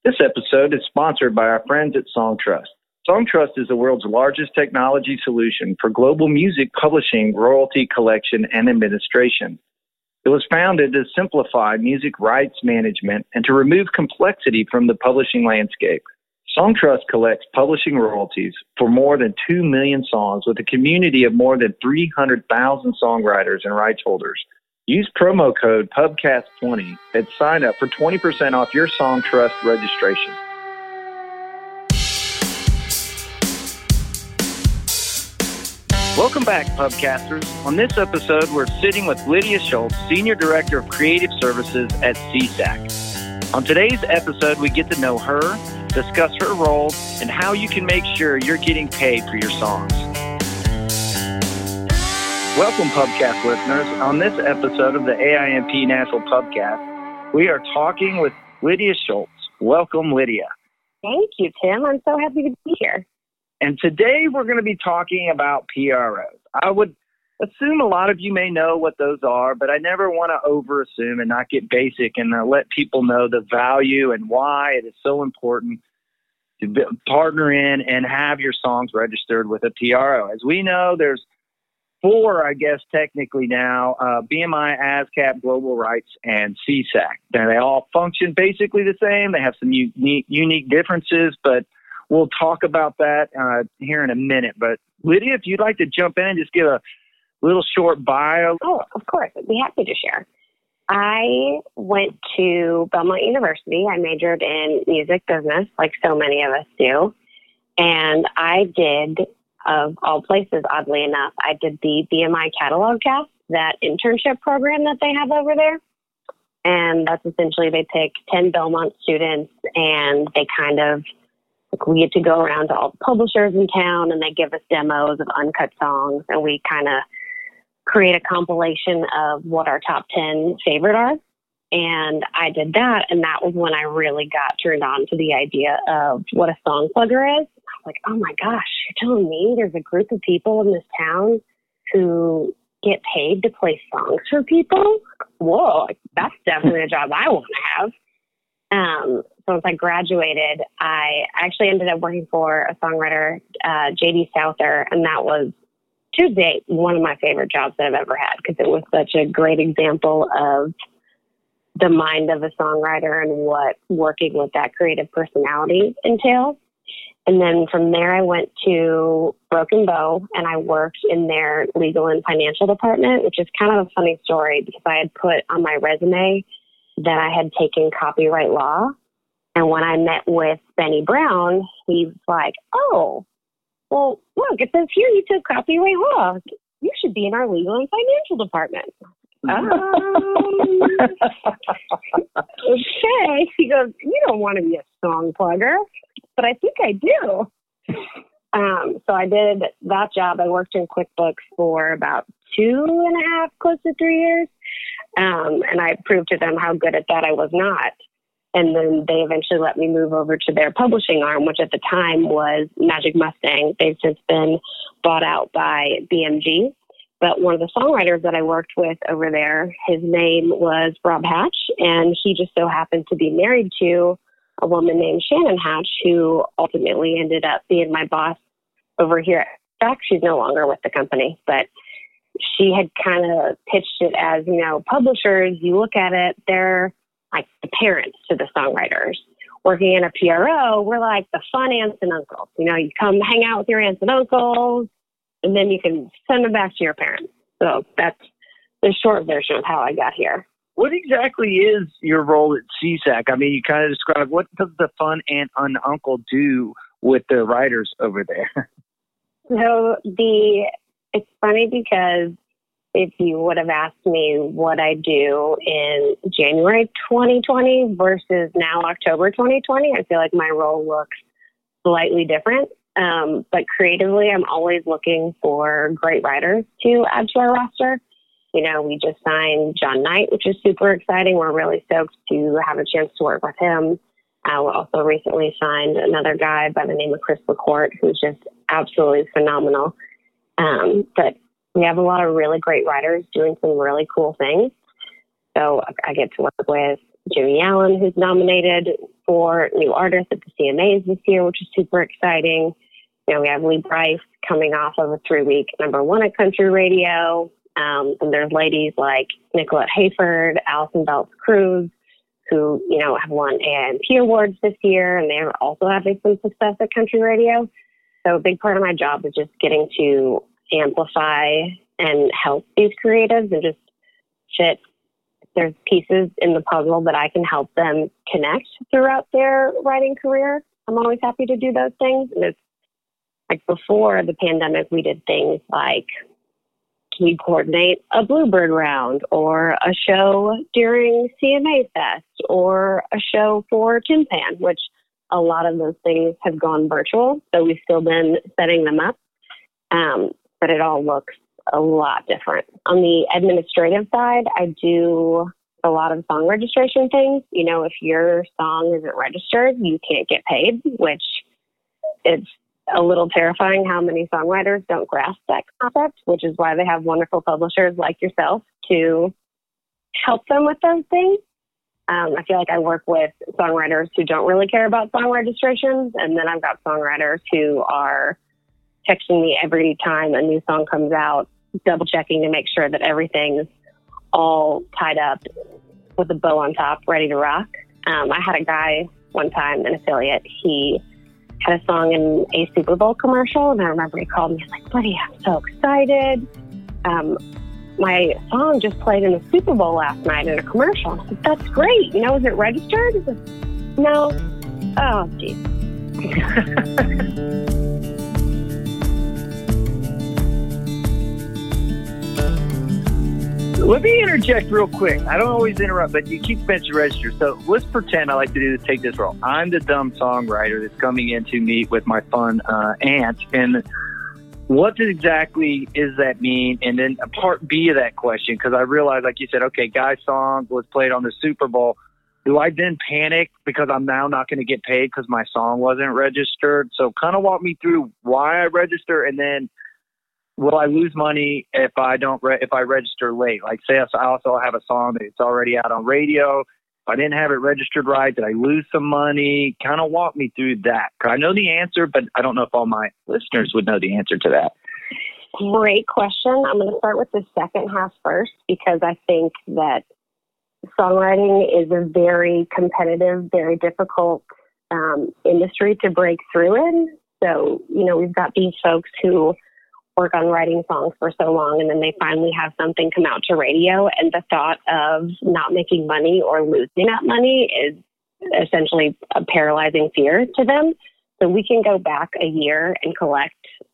This episode is sponsored by our friends at Songtrust. Songtrust is the world's largest technology solution for global music publishing, royalty collection, and administration. It was founded to simplify music rights management and to remove complexity from the publishing landscape. Songtrust collects publishing royalties for more than 2 million songs with a community of more than 300,000 songwriters and rights holders. Use promo code PUBCAST20 at sign up for 20% off your Songtrust registration. Welcome back, Pubcasters. On this episode, we're sitting with Lydia Schultz, Senior Director of Creative Services at SESAC. On today's episode, we get to know her, discuss her role, and how you can make sure you're getting paid for your songs. Welcome, Pubcast listeners. On this episode of the AIMP National Pubcast, we are talking with Lydia Schultz. Welcome, Lydia. Thank you, Tim. I'm so happy to be here. And today we're going to be talking about PROs. I would assume a lot of you may know what those are, but I never want to over-assume and not get basic and let people know the value and why it is so important to partner in and have your songs registered with a PRO. As we know, there's 4, I guess, technically now, BMI, ASCAP, Global Rights, and SESAC. Now, they all function basically the same. They have some unique differences, but we'll talk about that here in a minute. But, Lydia, if you'd like to jump in and just give a little short bio. Oh, of course. I'd be happy to share. I went to Belmont University. I majored in music business, like so many of us do. And I did, of all places, oddly enough, I did the BMI catalog test, that internship program that they have over there. And that's essentially, they pick 10 Belmont students and they kind of, we get to go around to all the publishers in town and they give us demos of uncut songs and we kind of create a compilation of what our top 10 favorite are. And I did that, and that was when I really got turned on to the idea of what a song plugger is. I was like, oh my gosh, you're telling me there's a group of people in this town who get paid to play songs for people? Whoa, that's definitely a job I want to have. So once I graduated, I actually ended up working for a songwriter, J.D. Souther, and that was, to date, one of my favorite jobs that I've ever had because it was such a great example of the mind of a songwriter and what working with that creative personality entails. And then from there, I went to Broken Bow and I worked in their legal and financial department, which is kind of a funny story because I had put on my resume that I had taken copyright law. And when I met with Benny Brown, he was like, oh, well, look, it says here you took copyright law. You should be in our legal and financial department. Okay. He goes, you don't want to be a song plugger, but I think I do. So I did that job. I worked in QuickBooks for about 2.5, close to 3 years. And I proved to them how good at that I was not. And then they eventually let me move over to their publishing arm, which at the time was Magic Mustang. They've since been bought out by BMG. But one of the songwriters that I worked with over there, his name was Rob Hatch, and he just so happened to be married to a woman named Shannon Hatch, who ultimately ended up being my boss over here. In fact, she's no longer with the company, but she had kind of pitched it as, you know, publishers, you look at it, they're like the parents to the songwriters. Working in a PRO, we're like the fun aunts and uncles. You know, you come hang out with your aunts and uncles, and then you can send them back to your parents. So that's the short version of how I got here. What exactly is your role at SESAC? I mean, you kind of described what does the fun aunt and uncle do with the writers over there? So it's funny because if you would have asked me what I do in January 2020 versus now October 2020, I feel like my role looks slightly different. But creatively, I'm always looking for great writers to add to our roster. You know, we just signed John Knight, which is super exciting. We're really stoked to have a chance to work with him. We also recently signed another guy by the name of Chris LaCourte, who's just absolutely phenomenal. But we have a lot of really great writers doing some really cool things. So I get to work with Jimmy Allen, who's nominated for New Artist at the CMAs this year, which is super exciting. You know, we have Lee Brice coming off of a 3-week #1 at country radio. And there's ladies like Nicolette Hayford, Allison Belts Cruz, who, you know, have won AIMP awards this year, and they're also having some success at country radio. So a big part of my job is just getting to amplify and help these creatives and just fit. There's pieces in the puzzle that I can help them connect throughout their writing career. I'm always happy to do those things. And it's like before the pandemic, we did things like we coordinate a Bluebird round or a show during CMA Fest or a show for Tin Pan, which a lot of those things have gone virtual. So we've still been setting them up, but it all looks a lot different. On the administrative side, I do a lot of song registration things. You know, if your song isn't registered, you can't get paid, which it's a little terrifying how many songwriters don't grasp that concept, which is why they have wonderful publishers like yourself to help them with those things. I feel like I work with songwriters who don't really care about song registrations, and then I've got songwriters who are texting me every time a new song comes out, double checking to make sure that everything's all tied up with a bow on top, ready to rock. I had a guy one time, an affiliate, he had a song in a Super Bowl commercial, and I remember he called me, he's like, buddy, I'm so excited. My song just played in the Super Bowl last night in a commercial. I said, that's great. You know, is it registered? He said, no. Oh, geez. Let me interject real quick. I don't always interrupt, but you keep mentioning register. So let's pretend I like to do this, take this role. I'm the dumb songwriter that's coming in to meet with my fun aunt. And what exactly does that mean? And then part B of that question, because I realized, like you said, okay, guy's song was played on the Super Bowl. Do I then panic because I'm now not going to get paid because my song wasn't registered? So kind of walk me through why I register, and then will I lose money if I don't if I register late? Like, say I also have a song that's already out on radio. If I didn't have it registered right, did I lose some money? Kind of walk me through that. 'Cause I know the answer, but I don't know if all my listeners would know the answer to that. Great question. I'm going to start with the second half first, because I think that songwriting is a very competitive, very difficult industry to break through in. So, you know, we've got these folks who work on writing songs for so long, and then they finally have something come out to radio, and the thought of not making money or losing that money is essentially a paralyzing fear to them. So we can go back a year and collect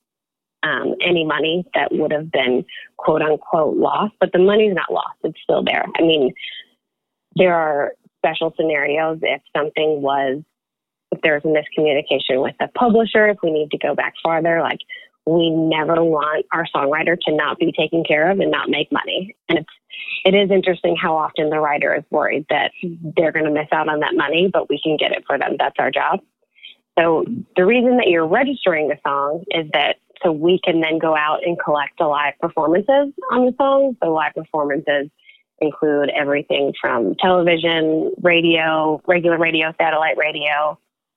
any money that would have been quote unquote lost, but the money's not lost. It's still there. I mean, there are special scenarios if there's a miscommunication with the publisher, if we need to go back farther, like, we never want our songwriter to not be taken care of and not make money. And it is interesting how often the writer is worried that they're going to miss out on that money, but we can get it for them. That's our job. So the reason that you're registering the song is that so we can then go out and collect the live performances on the song. So live performances include everything from television, radio, regular radio, satellite radio,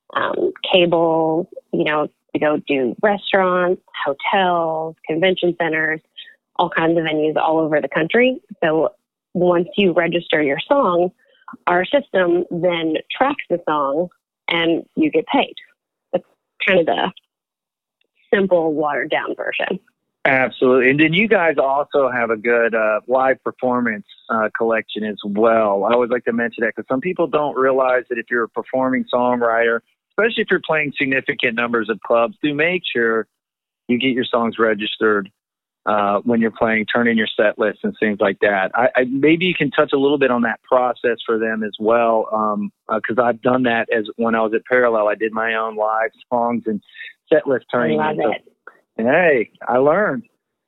cable, you know, we go do restaurants, hotels, convention centers, all kinds of venues all over the country. So once you register your song, our system then tracks the song and you get paid. That's kind of the simple, watered down version. Absolutely. And then you guys also have a good live performance collection as well. I always like to mention that because some people don't realize that if you're a performing songwriter, especially if you're playing significant numbers of clubs, do make sure you get your songs registered when you're playing, turn in your set list and things like that. Maybe you can touch a little bit on that process for them as well, because I've done that as when I was at Parallel. I did my own live songs and set list turning. I love it. Hey, I learned.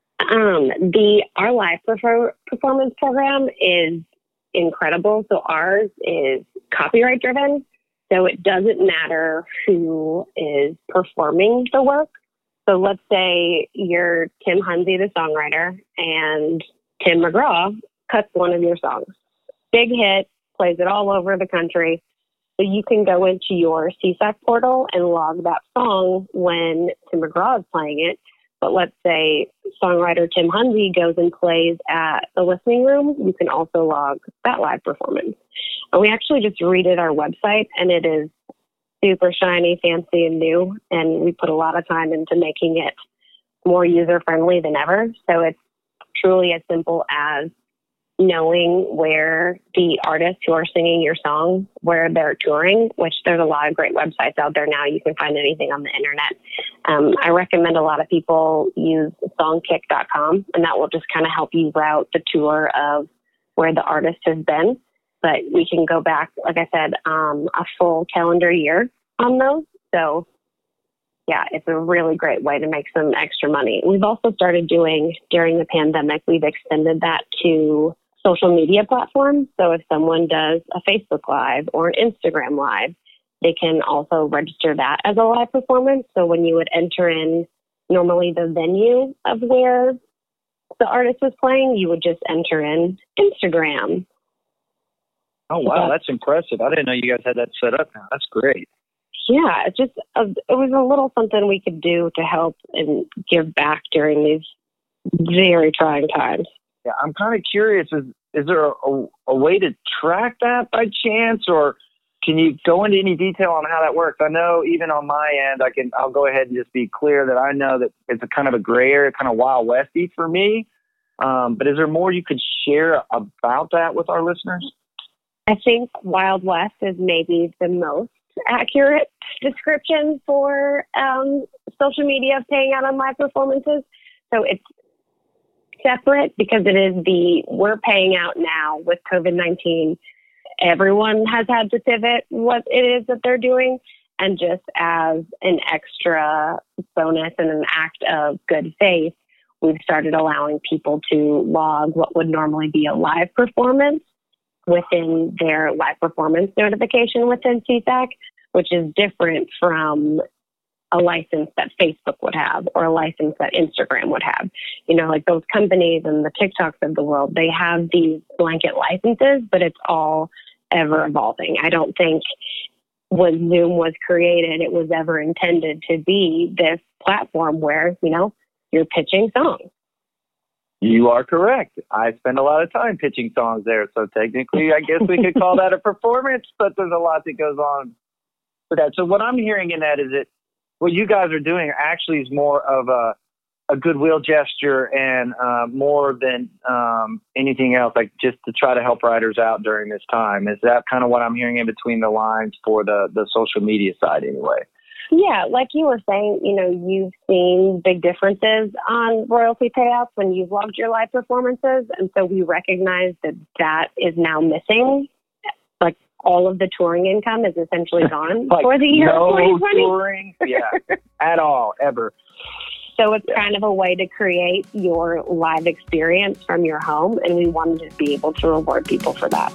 Our live performance program is incredible. So ours is copyright driven. So it doesn't matter who is performing the work. So let's say you're Tim Hunzy, the songwriter, and Tim McGraw cuts one of your songs. Big hit, plays it all over the country. So you can go into your CSAC portal and log that song when Tim McGraw is playing it. But let's say songwriter Tim Hunzy goes and plays at the listening room, you can also log that live performance. And we actually just redid our website, and it is super shiny, fancy, and new. And we put a lot of time into making it more user-friendly than ever. So it's truly as simple as knowing where the artists who are singing your song, where they're touring, which there's a lot of great websites out there now. You can find anything on the internet. I recommend a lot of people use songkick.com, and that will just kind of help you route the tour of where the artist has been. But we can go back, like I said, a full calendar year on those. So yeah, it's a really great way to make some extra money. We've also started doing, during the pandemic, we've extended that to social media platforms. So if someone does a Facebook Live or an Instagram Live, they can also register that as a live performance. So when you would enter in normally the venue of where the artist was playing, you would just enter in Instagram. Oh, wow, that's impressive. I didn't know you guys had that set up now. That's great. Yeah, it was a little something we could do to help and give back during these very trying times. Yeah, I'm kind of curious, is there a way to track that by chance, or can you go into any detail on how that works? I know even on my end, I'll go ahead and just be clear that I know that it's a kind of a gray area, kind of Wild Westy for me. But is there more you could share about that with our listeners? I think Wild West is maybe the most accurate description for social media paying out on live performances. So it's separate because it is we're paying out now with COVID-19. Everyone has had to pivot what it is that they're doing. And just as an extra bonus and an act of good faith, we've started allowing people to log what would normally be a live performance within their live performance notification within CSAC, which is different from a license that Facebook would have or a license that Instagram would have. You know, like those companies and the TikToks of the world, they have these blanket licenses, but it's all ever evolving. I don't think when Zoom was created, it was ever intended to be this platform where, you know, you're pitching songs. You are correct. I spend a lot of time pitching songs there. So technically, I guess we could call that a performance, but there's a lot that goes on with that. So what I'm hearing in that is that what you guys are doing actually is more of a goodwill gesture and more than anything else, like just to try to help writers out during this time. Is that kind of what I'm hearing in between the lines for the social media side anyway? Yeah, like you were saying, you know, you've seen big differences on royalty payouts when you've logged your live performances. And so we recognize that is now missing. Like all of the touring income is essentially gone like for the year no 2020. Touring, yeah, at all, ever. So it's kind of a way to create your live experience from your home. And we wanted to be able to reward people for that.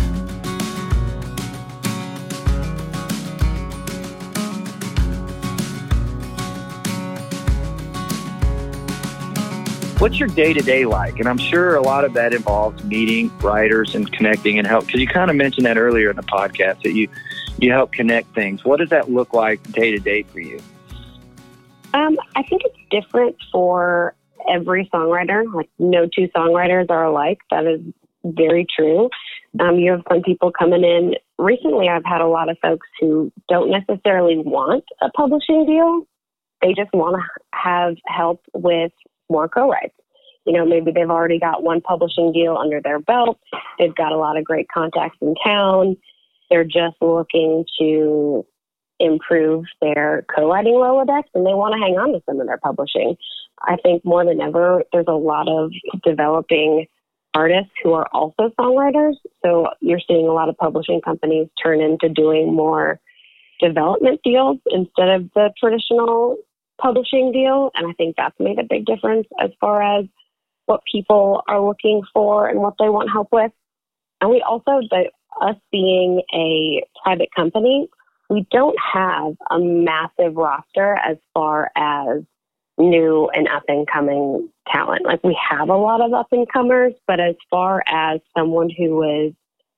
What's your day-to-day like? And I'm sure a lot of that involves meeting writers and connecting and help, because you kind of mentioned that earlier in the podcast that you help connect things. What does that look like day-to-day for you? I think it's different for every songwriter. Like no two songwriters are alike. That is very true. You have some people coming in. Recently, I've had a lot of folks who don't necessarily want a publishing deal. They just want to have help with more co-writes. You know, maybe they've already got one publishing deal under their belt. They've got a lot of great contacts in town. They're just looking to improve their co-writing Rolodex, and they want to hang on to some of their publishing. I think more than ever, there's a lot of developing artists who are also songwriters. So you're seeing a lot of publishing companies turn into doing more development deals instead of the traditional publishing deal. And I think that's made a big difference as far as what people are looking for and what they want help with. And we also, us being a private company, we don't have a massive roster as far as new and up and coming talent. Like we have a lot of up and comers, but as far as someone who is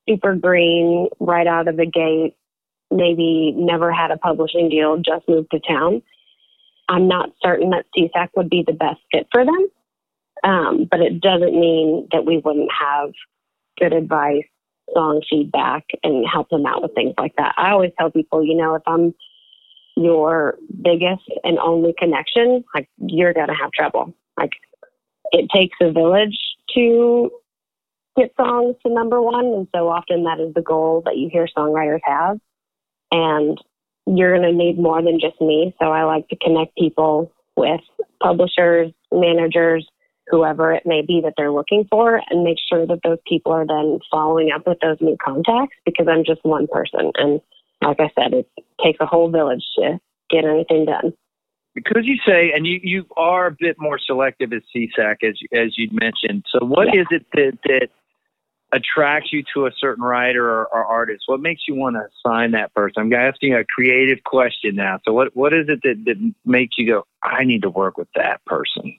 super green right out of the gate, maybe never had a publishing deal, just moved to town, I'm not certain that CSAC would be the best fit for them. But it doesn't mean that we wouldn't have good advice, song feedback, and help them out with things like that. I always tell people, if I'm your biggest and only connection, like, you're going to have trouble. Like, it takes a village to get songs to number one. And so often that is the goal that you hear songwriters have. And you're going to need more than just me. So I like to connect people with publishers, managers, whoever it may be that they're looking for, and make sure that those people are then following up with those new contacts, because I'm just one person. And like I said, it takes a whole village to get anything done. Because you say, and you are a bit more selective at CSAC, as you'd mentioned. So what is it that attracts you to a certain writer or artist? What makes you want to sign that person? I'm asking a creative question now. So what is it that makes you go, I need to work with that person?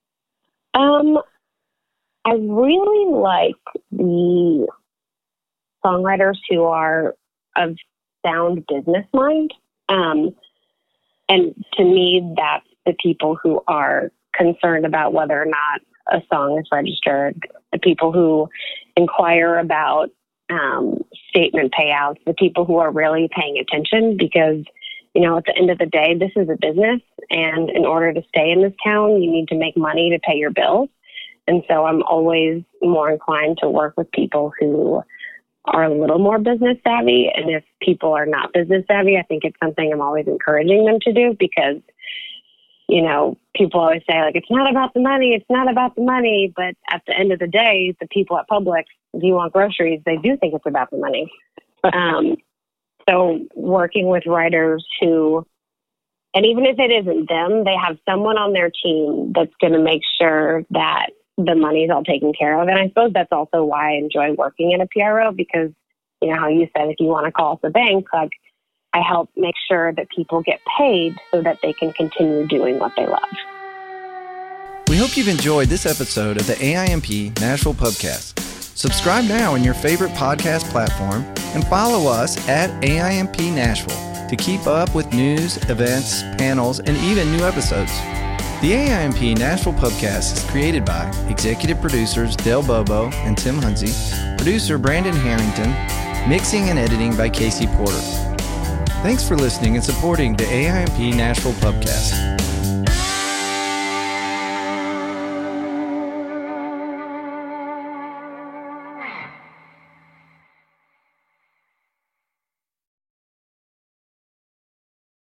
I really like the songwriters who are of sound business mind. And to me, that's the people who are concerned about whether or not a song is registered, the people who inquire about statement payouts, the people who are really paying attention, because, at the end of the day, this is a business. And in order to stay in this town, you need to make money to pay your bills. And so I'm always more inclined to work with people who are a little more business savvy. And if people are not business savvy, I think it's something I'm always encouraging them to do, because, people always say, like, it's not about the money, it's not about the money. But at the end of the day, the people at Publix, if you want groceries, they do think it's about the money. So working with writers who, and even if it isn't them, they have someone on their team that's going to make sure that the money's all taken care of. And I suppose that's also why I enjoy working in a PRO, because, how you said, if you want to call us a bank, like, I help make sure that people get paid so that they can continue doing what they love. We hope you've enjoyed this episode of the AIMP Nashville Pubcast. Subscribe now in your favorite podcast platform and follow us at AIMP Nashville to keep up with news, events, panels, and even new episodes. The AIMP Nashville Pubcast is created by executive producers Del Bobo and Tim Hunzy, producer Brandon Harrington, mixing and editing by Casey Porter. Thanks for listening and supporting the AIMP Nashville Pubcast.